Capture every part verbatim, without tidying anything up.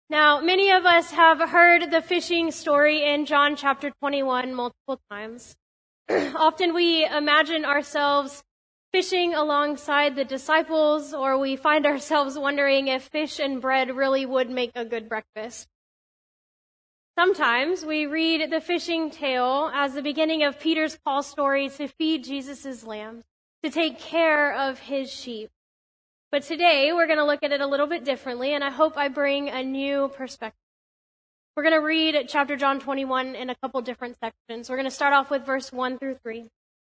Now, many of us have heard the fishing story in John chapter twenty-one multiple times. Often we imagine ourselves fishing alongside the disciples, or we find ourselves wondering if fish and bread really would make a good breakfast. Sometimes we read the fishing tale as the beginning of Peter's call story to feed Jesus' lambs, to take care of his sheep. But today we're going to look at it a little bit differently, and I hope I bring a new perspective. We're going to read chapter John twenty-one in a couple different sections. We're going to start off with verse one through three.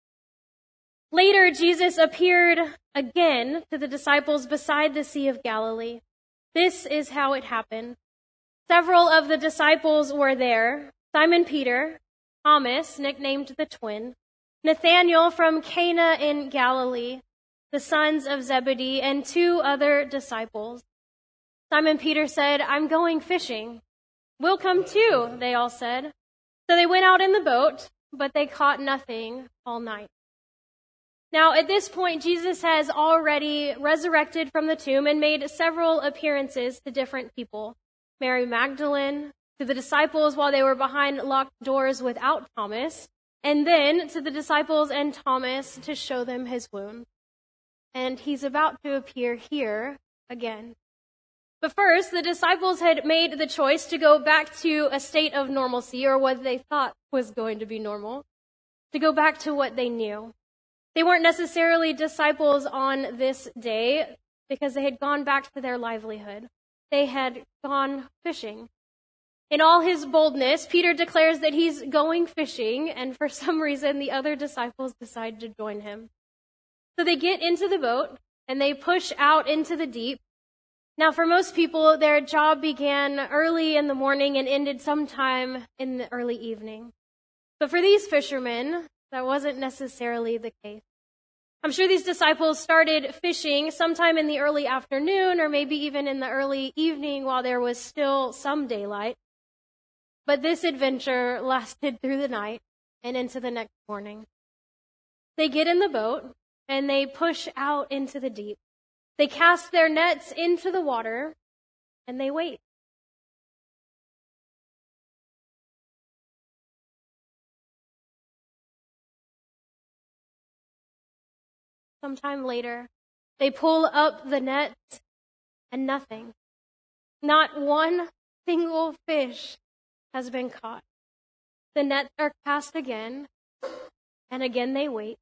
Later, Jesus appeared again to the disciples beside the Sea of Galilee. This is how it happened. Several of the disciples were there: Simon Peter, Thomas, nicknamed the twin, Nathanael from Cana in Galilee, the sons of Zebedee, and two other disciples. Simon Peter said, "I'm going fishing." "We'll come too," they all said. So they went out in the boat, but they caught nothing all night. Now, at this point, Jesus has already resurrected from the tomb and made several appearances to different people. Mary Magdalene, to the disciples while they were behind locked doors without Thomas, and then to the disciples and Thomas to show them his wound. And he's about to appear here again. But first, the disciples had made the choice to go back to a state of normalcy, or what they thought was going to be normal, to go back to what they knew. They weren't necessarily disciples on this day because they had gone back to their livelihood. They had gone fishing. In all his boldness, Peter declares that he's going fishing, and for some reason, the other disciples decide to join him. So they get into the boat, and they push out into the deep. Now, for most people, their job began early in the morning and ended sometime in the early evening. But for these fishermen, that wasn't necessarily the case. I'm sure these disciples started fishing sometime in the early afternoon, or maybe even in the early evening while there was still some daylight. But this adventure lasted through the night and into the next morning. They get in the boat, and they push out into the deep. They cast their nets into the water, and they wait. Sometime later, they pull up the nets, and nothing. Not one single fish has been caught. The nets are cast again, and again they wait.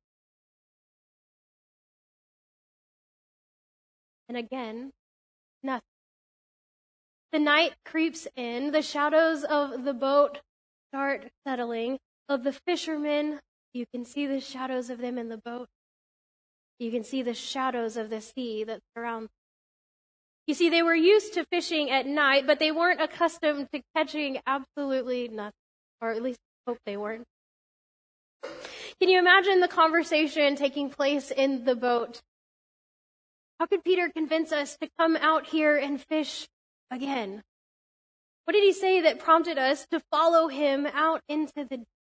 And again, nothing. The night creeps in. The shadows of the boat start settling. Of the fishermen, you can see the shadows of them in the boat. You can see the shadows of the sea that surrounds them. You see, they were used to fishing at night, but they weren't accustomed to catching absolutely nothing. Or at least I hope they weren't. Can you imagine the conversation taking place in the boat? How could Peter convince us to come out here and fish again? What did he say that prompted us to follow him out into the deep?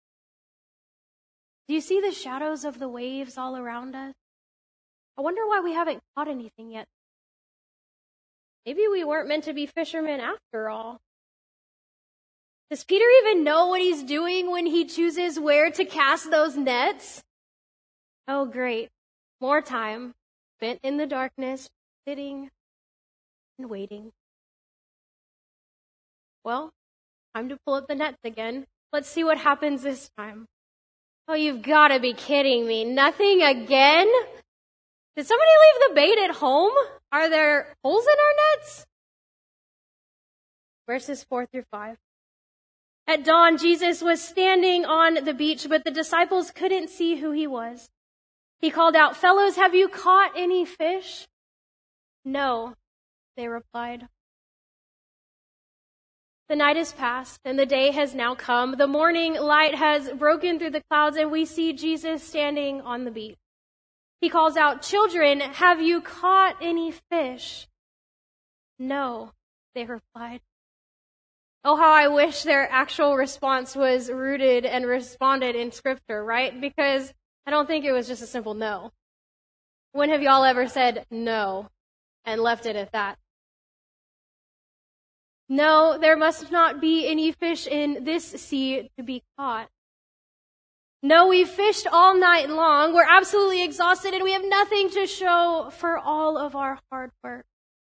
Do you see the shadows of the waves all around us? I wonder why we haven't caught anything yet. Maybe we weren't meant to be fishermen after all. Does Peter even know what he's doing when he chooses where to cast those nets? Oh, great. More time spent in the darkness, sitting and waiting. Well, time to pull up the nets again. Let's see what happens this time. Oh, you've got to be kidding me. Nothing again? Did somebody leave the bait at home? Are there holes in our nets? Verses four through five. At dawn, Jesus was standing on the beach, but the disciples couldn't see who he was. He called out, "Fellows, have you caught any fish?" "No," they replied. The night is past, and the day has now come. The morning light has broken through the clouds, and we see Jesus standing on the beach. He calls out, "Children, have you caught any fish?" "No," they replied. Oh, how I wish their actual response was rooted and responded in Scripture, right? Because I don't think it was just a simple no. When have y'all ever said no and left it at that? No, there must not be any fish in this sea to be caught. No, we've fished all night long. We're absolutely exhausted and we have nothing to show for all of our hard work.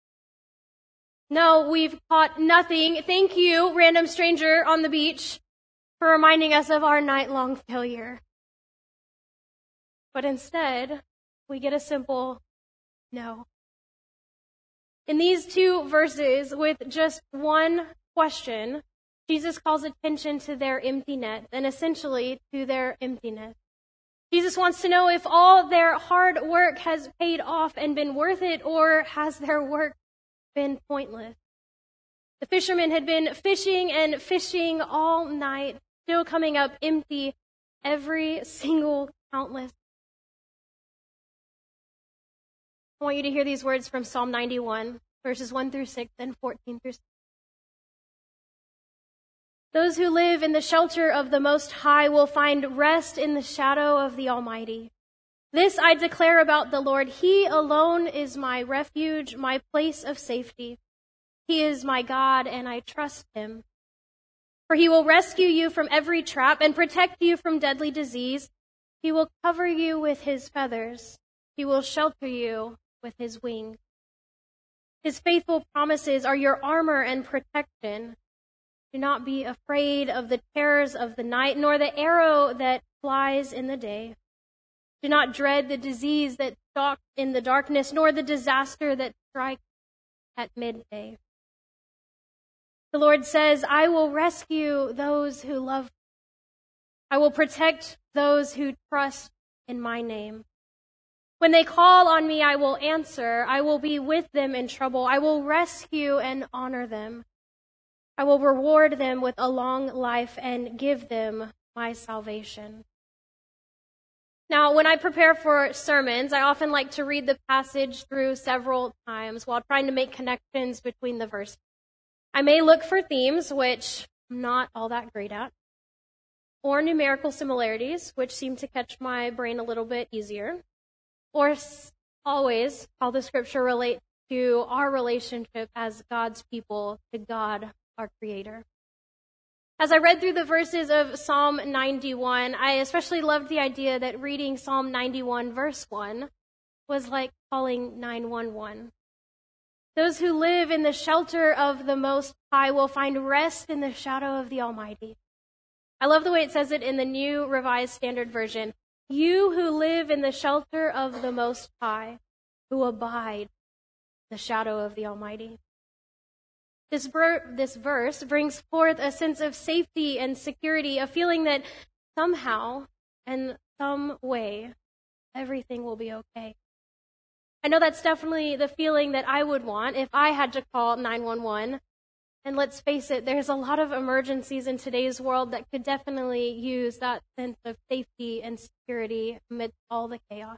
No, we've caught nothing. Thank you, random stranger on the beach, for reminding us of our night-long failure. But instead, we get a simple no. In these two verses, with just one question, Jesus calls attention to their empty net and essentially to their emptiness. Jesus wants to know if all their hard work has paid off and been worth it, or has their work been pointless. The fishermen had been fishing and fishing all night, still coming up empty every single countless. I want you to hear these words from Psalm ninety-one, verses one through six and fourteen through sixteen. Those who live in the shelter of the Most High will find rest in the shadow of the Almighty. This I declare about the Lord. He alone is my refuge, my place of safety. He is my God, and I trust him. For he will rescue you from every trap and protect you from deadly disease. He will cover you with his feathers. He will shelter you with his wings. His faithful promises are your armor and protection. Do not be afraid of the terrors of the night, nor the arrow that flies in the day. Do not dread the disease that stalks in the darkness, nor the disaster that strikes at midday. The Lord says, I will rescue those who love me. I will protect those who trust in my name. When they call on me, I will answer. I will be with them in trouble. I will rescue and honor them. I will reward them with a long life and give them my salvation. Now, when I prepare for sermons, I often like to read the passage through several times while trying to make connections between the verses. I may look for themes, which I'm not all that great at, or numerical similarities, which seem to catch my brain a little bit easier, or always how the scripture relates to our relationship as God's people to God, our Creator. As I read through the verses of Psalm ninety-one, I especially loved the idea that reading Psalm ninety-one verse one was like calling nine one one. Those who live in the shelter of the Most High will find rest in the shadow of the Almighty. I love the way it says it in the New Revised Standard Version. You who live in the shelter of the Most High, who abide in the shadow of the Almighty. This, ver- this verse brings forth a sense of safety and security, a feeling that somehow, in some way, everything will be okay. I know that's definitely the feeling that I would want if I had to call nine one one. And let's face it, there's a lot of emergencies in today's world that could definitely use that sense of safety and security amidst all the chaos.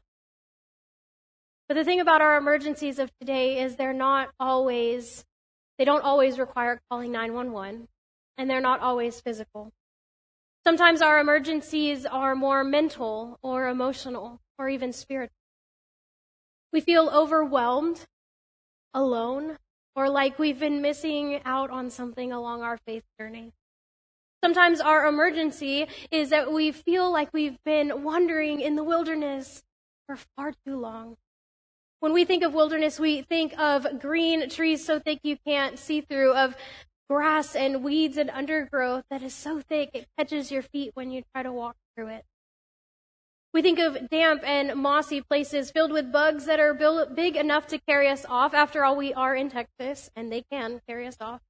But the thing about our emergencies of today is they're not always, they don't always require calling nine one one, and they're not always physical. Sometimes our emergencies are more mental or emotional or even spiritual. We feel overwhelmed, alone, or like we've been missing out on something along our faith journey. Sometimes our emergency is that we feel like we've been wandering in the wilderness for far too long. When we think of wilderness, we think of green trees so thick you can't see through, of grass and weeds and undergrowth that is so thick it catches your feet when you try to walk through it. We think of damp and mossy places filled with bugs that are big enough to carry us off. After all, we are in Texas, and they can carry us off.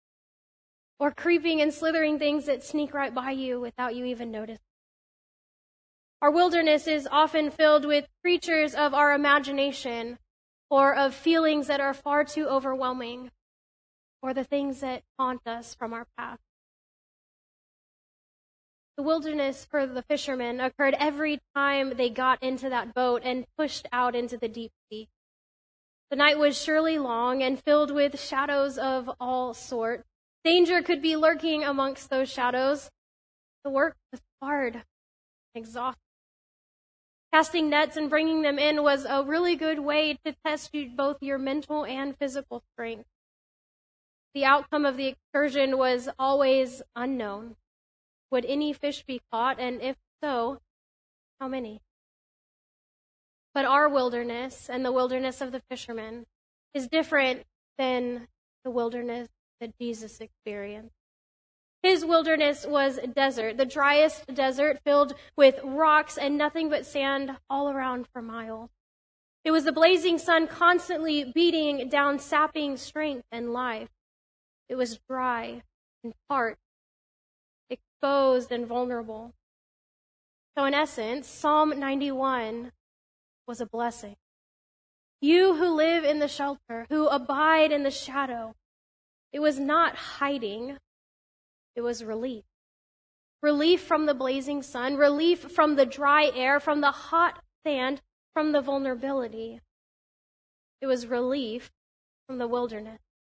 Or creeping and slithering things that sneak right by you without you even noticing. Our wilderness is often filled with creatures of our imagination, or of feelings that are far too overwhelming, or the things that haunt us from our past. The wilderness for the fishermen occurred every time they got into that boat and pushed out into the deep sea. The night was surely long and filled with shadows of all sorts. Danger could be lurking amongst those shadows. The work was hard, exhausting. Casting nets and bringing them in was a really good way to test you, both your mental and physical strength. The outcome of the excursion was always unknown. Would any fish be caught, and if so, how many? But our wilderness and the wilderness of the fishermen is different than the wilderness that Jesus experienced. His wilderness was desert, the driest desert filled with rocks and nothing but sand all around for miles. It was the blazing sun constantly beating down, sapping strength and life. It was dry and parched, exposed and vulnerable. So in essence, Psalm ninety-one was a blessing. You who live in the shelter, who abide in the shadow, it was not hiding, it was relief. Relief from the blazing sun, relief from the dry air, from the hot sand, from the vulnerability. It was relief from the wilderness.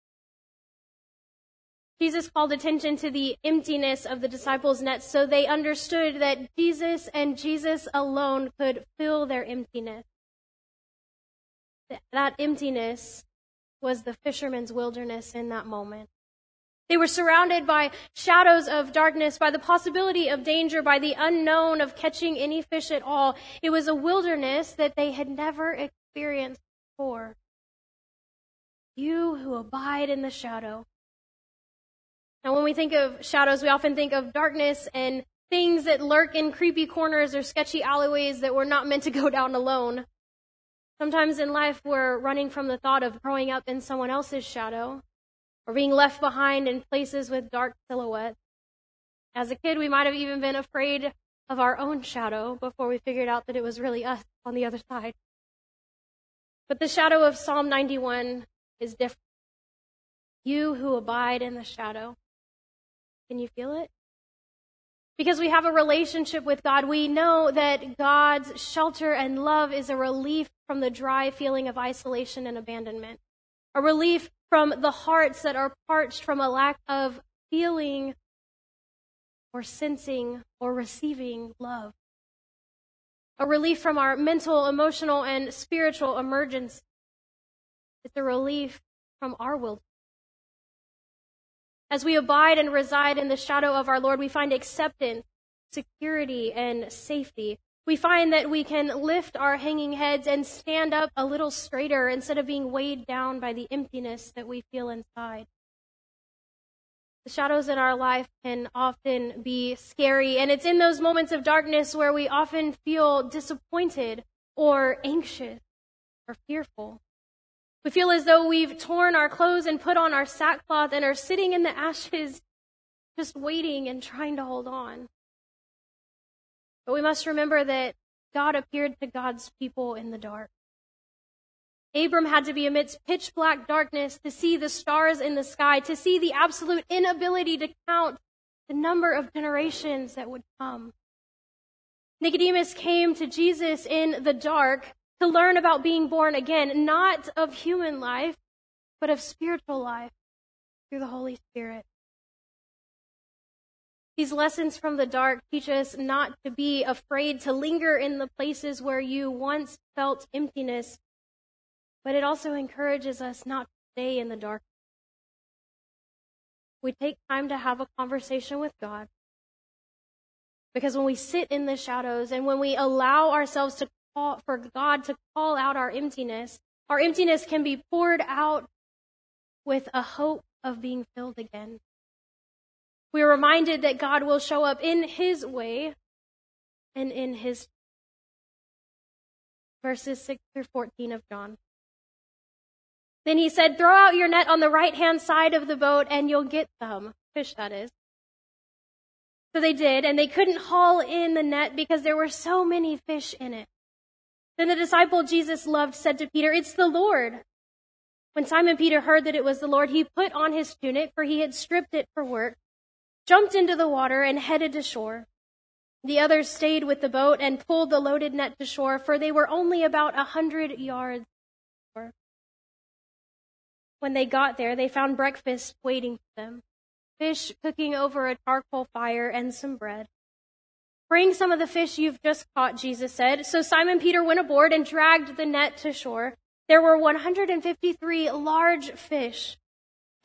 Jesus called attention to the emptiness of the disciples' nets so they understood that Jesus and Jesus alone could fill their emptiness. That emptiness was the fisherman's wilderness in that moment. They were surrounded by shadows of darkness, by the possibility of danger, by the unknown of catching any fish at all. It was a wilderness that they had never experienced before. You who abide in the shadow. Now, when we think of shadows, we often think of darkness and things that lurk in creepy corners or sketchy alleyways that we're not meant to go down alone. Sometimes in life, we're running from the thought of growing up in someone else's shadow or being left behind in places with dark silhouettes. As a kid, we might have even been afraid of our own shadow before we figured out that it was really us on the other side. But the shadow of Psalm ninety-one is different. You who abide in the shadow. Can you feel it? Because we have a relationship with God, we know that God's shelter and love is a relief from the dry feeling of isolation and abandonment. A relief from the hearts that are parched from a lack of feeling or sensing or receiving love. A relief from our mental, emotional, and spiritual emergence. It's a relief from our wilderness. As we abide and reside in the shadow of our Lord, we find acceptance, security, and safety. We find that we can lift our hanging heads and stand up a little straighter instead of being weighed down by the emptiness that we feel inside. The shadows in our life can often be scary, and it's in those moments of darkness where we often feel disappointed or anxious or fearful. We feel as though we've torn our clothes and put on our sackcloth and are sitting in the ashes, just waiting and trying to hold on. But we must remember that God appeared to God's people in the dark. Abram had to be amidst pitch black darkness to see the stars in the sky, to see the absolute inability to count the number of generations that would come. Nicodemus came to Jesus in the dark to learn about being born again, not of human life, but of spiritual life through the Holy Spirit. These lessons from the dark teach us not to be afraid to linger in the places where you once felt emptiness, but it also encourages us not to stay in the dark. We take time to have a conversation with God, because when we sit in the shadows and when we allow ourselves to call, for God to call out our emptiness, our emptiness can be poured out with a hope of being filled again. We are reminded that God will show up in His way and in His. Verses six through fourteen of John. Then he said, throw out your net on the right-hand side of the boat and you'll get some. Fish, that is. So they did, and they couldn't haul in the net because there were so many fish in it. Then the disciple Jesus loved said to Peter, it's the Lord. When Simon Peter heard that it was the Lord, he put on his tunic, for he had stripped it for work, jumped into the water, and headed to shore. The others stayed with the boat and pulled the loaded net to shore, for they were only about a hundred yards shore. When they got there, they found breakfast waiting for them, fish cooking over a charcoal fire and some bread. Bring some of the fish you've just caught, Jesus said. So Simon Peter went aboard and dragged the net to shore. There were one hundred fifty-three large fish,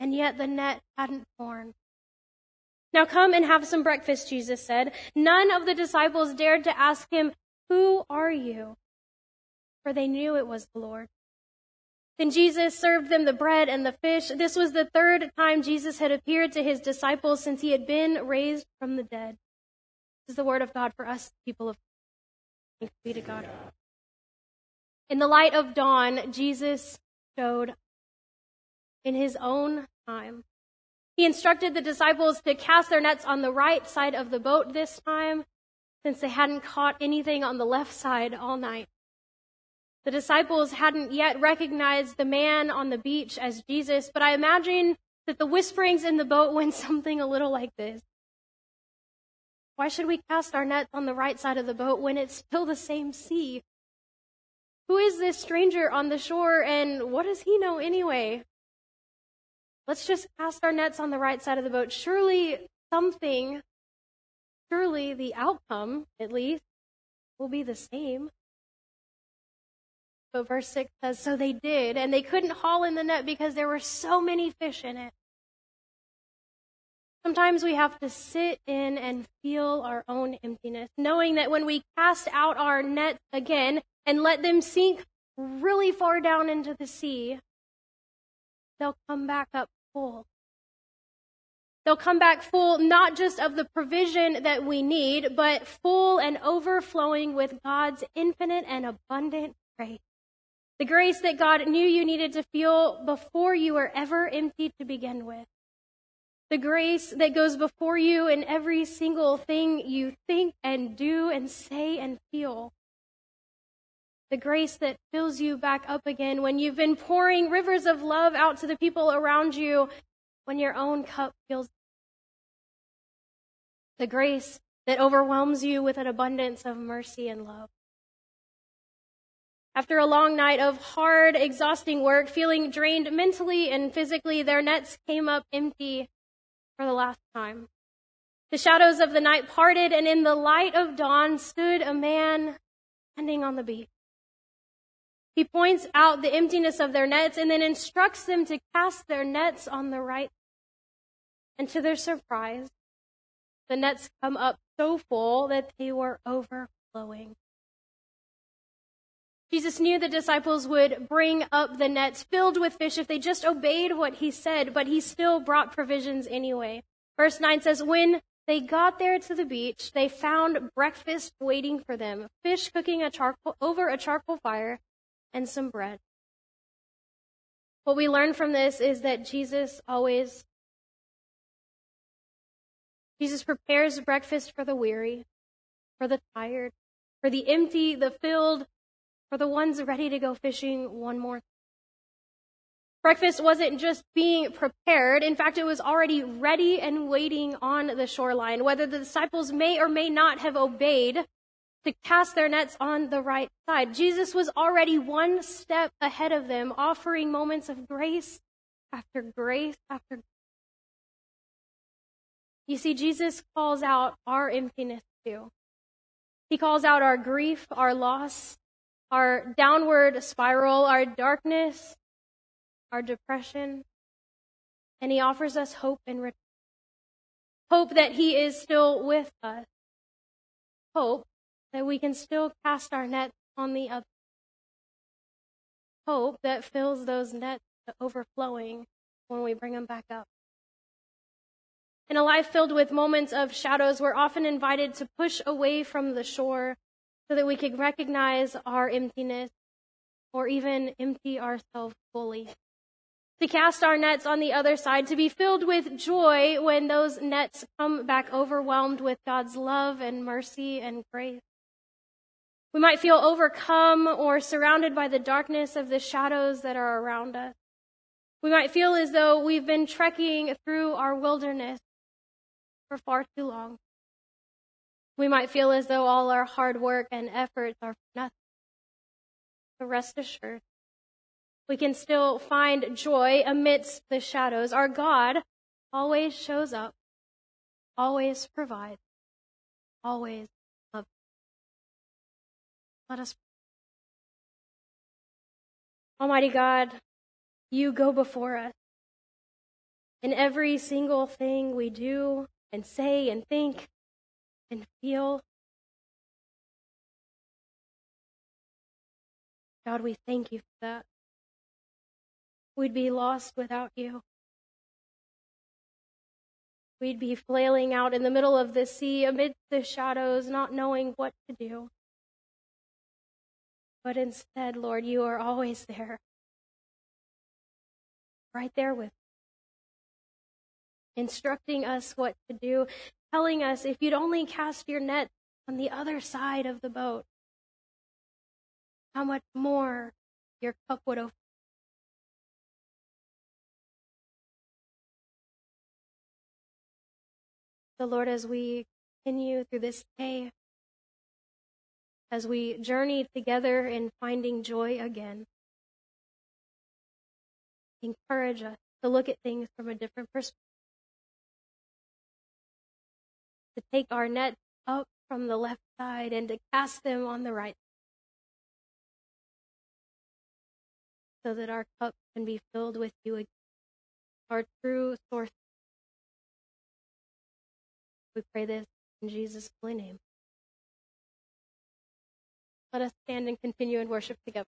and yet the net hadn't torn. "Now come and have some breakfast," Jesus said. None of the disciples dared to ask him, "Who are you?" For they knew it was the Lord. Then Jesus served them the bread and the fish. This was the third time Jesus had appeared to his disciples since he had been raised from the dead. This is the word of God for us, people of God. Thanks be to God. In the light of dawn, Jesus showed up in his own time. He instructed the disciples to cast their nets on the right side of the boat this time, since they hadn't caught anything on the left side all night. The disciples hadn't yet recognized the man on the beach as Jesus, but I imagine that the whisperings in the boat went something a little like this. Why should we cast our nets on the right side of the boat when it's still the same sea? Who is this stranger on the shore, and what does he know anyway? Let's just cast our nets on the right side of the boat. Surely something, surely the outcome, at least, will be the same. But verse six says, so they did, and they couldn't haul in the net because there were so many fish in it. Sometimes we have to sit in and feel our own emptiness, knowing that when we cast out our nets again and let them sink really far down into the sea, they'll come back up full. They'll come back full not just of the provision that we need, but full and overflowing with God's infinite and abundant grace. The grace that God knew you needed to feel before you were ever empty to begin with. The grace that goes before you in every single thing you think and do and say and feel. The grace that fills you back up again when you've been pouring rivers of love out to the people around you when your own cup feels. The grace that overwhelms you with an abundance of mercy and love. After a long night of hard, exhausting work, feeling drained mentally and physically, their nets came up empty for the last time. The shadows of the night parted, and in the light of dawn stood a man standing on the beach. He points out the emptiness of their nets and then instructs them to cast their nets on the right. And to their surprise, the nets come up so full that they were overflowing. Jesus knew the disciples would bring up the nets filled with fish if they just obeyed what he said, but he still brought provisions anyway. Verse nine says, when they got there to the beach, they found breakfast waiting for them, fish cooking a charcoal, over a charcoal fire, and some bread. What we learn from this is that Jesus always, Jesus prepares breakfast for the weary, for the tired, for the empty, the filled, for the ones ready to go fishing one more time. Breakfast wasn't just being prepared. In fact, it was already ready and waiting on the shoreline. Whether the disciples may or may not have obeyed to cast their nets on the right side, Jesus was already one step ahead of them, offering moments of grace after grace after grace. You see, Jesus calls out our emptiness too. He calls out our grief, our loss, our downward spiral, our darkness, our depression, and he offers us hope in return. Hope that he is still with us. Hope that we can still cast our nets on the other. Hope that fills those nets to overflowing when we bring them back up. In a life filled with moments of shadows, we're often invited to push away from the shore so that we can recognize our emptiness or even empty ourselves fully. To cast our nets on the other side, to be filled with joy when those nets come back overwhelmed with God's love and mercy and grace. We might feel overcome or surrounded by the darkness of the shadows that are around us. We might feel as though we've been trekking through our wilderness for far too long. We might feel as though all our hard work and efforts are for nothing. But rest assured, we can still find joy amidst the shadows. Our God always shows up, always provides, always loves. Let us pray. Almighty God, you go before us. in every single thing we do and say and think and feel. God, we thank you for that. We'd be lost without you. We'd be flailing out in the middle of the sea amidst the shadows, not knowing what to do. But instead, Lord, you are always there, right there with us, instructing us what to do, telling us if you'd only cast your net on the other side of the boat, how much more your cup would open. So, Lord, as we continue through this day, as we journey together in finding joy again, encourage us to look at things from a different perspective, to take our net up from the left side and to cast them on the right, so that our cup can be filled with you again, our true source. We pray this in Jesus' holy name. Let us stand and continue in worship together.